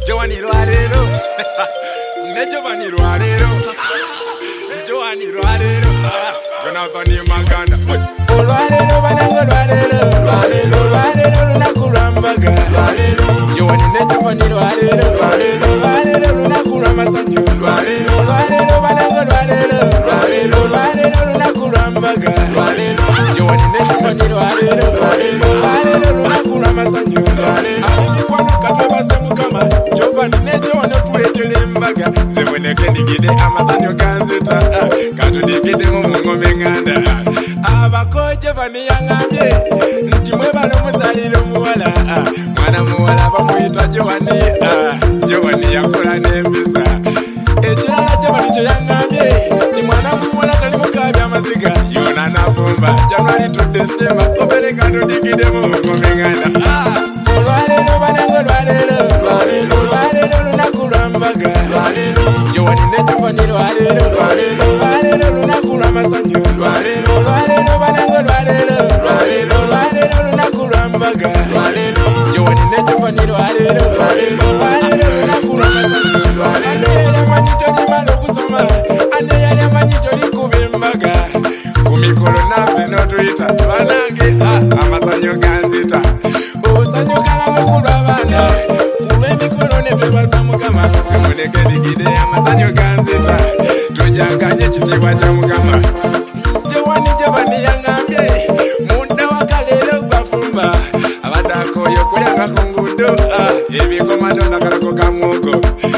Giovanni Roarero. Ne Giovanni Roarero. Giovanni Roarero. Jonathan Maganda. Roarero banango Roarero. Roarero Roarero lunakulambaga. Roarero. Giovanni ne Giovanni Roarero. Roarero Roarero lunakulamasanyo. Roarero Roarero banango Roarero. Roarero Roarero lunakulambaga. Roarero. Giovanni ne Giovanni Roarero. Roarero Roarero lunakulamasanyo. Roarero. Katwebase mukama Giovanni ne Giovanni tuletele embaga. Seboneke ndigide amasanyo ganzita. Katudigide mu ngome nganda. Abakoje baniyangambye nti mwebale musalire muwala. Mwana muwala bamuyita Giovanni. Giovanni yakola n'empisa. Ekirala Giovanni kye yangambye nti mwana muwala tali mukabya amaziga. Yona nabumba January to December obereka tudigide mu ngome nganda. Roarero banango Roarero. Roarero Roarero lunakulambaga. Roarero. Giovanni ne Giovanni Roarero. Roarero Roarero lunakulamasanyo. Roarero Roarero banango Roarero. Roarero Roarero lunakulambaga. Roarero. Giovanni ne Giovanni Roarero. Roarero Roarero lunakulamasanyo. Roarero yamanyito limala okusoma. Ane yali amanyito likuba embaga. Kumikolo naffe n'otuyita banange amasanyo ganzita. Osanyukala lokulwa abaana kulw'emikolo ne twebaza Mukama. Seboneke ndigide amasanyo ganzita. Tujaganye ekitiibwa kya Mukama. Giovanni yangambye munda wakaleero gwafumba. Abadde akooye okulyanga ku nguudo. Ebikomando nakalako ka mwogo.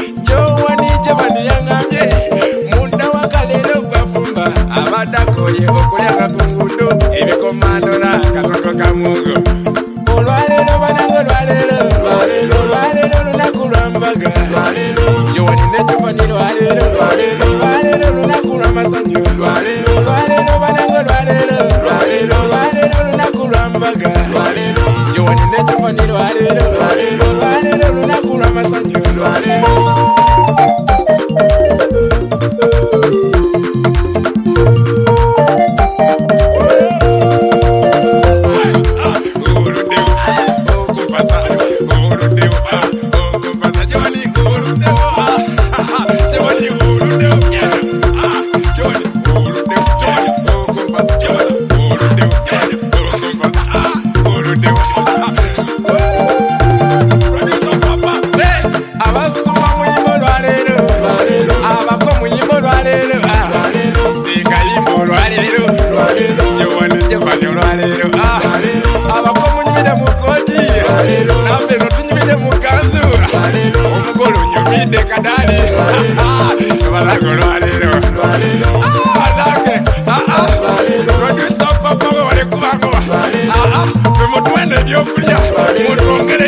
Giovanni yangambye munda wakaleero gwafumba. Abadde akooye okulyanga ku nguudo. Ebikomando nakatoko ka mwogo. Olwaleero banango Lwaleero. Lwaleero Lwaleero lunaku lwambaga. Lwaleero. Giovanni ne Giovanni Lwaleero. Lwaleero Lwaleero lunaku lw'amasanyo. Lwaleero Lwaleero banango Lwaleero. Lwaleero Lwaleero lunaku lwambaga. Lwaleero. Giovanni ne Giovanni Lwaleero. Lwaleero Lwaleero lunaku lw'amasanyo. Lwaleero. Abakomunyumire mu kodi naffe notunyumire mu kanzu omugolo onyumidde kadali balago Lwaleero nange producer papa we wale kubanga ffe mutuwene ebyokulya mutwongere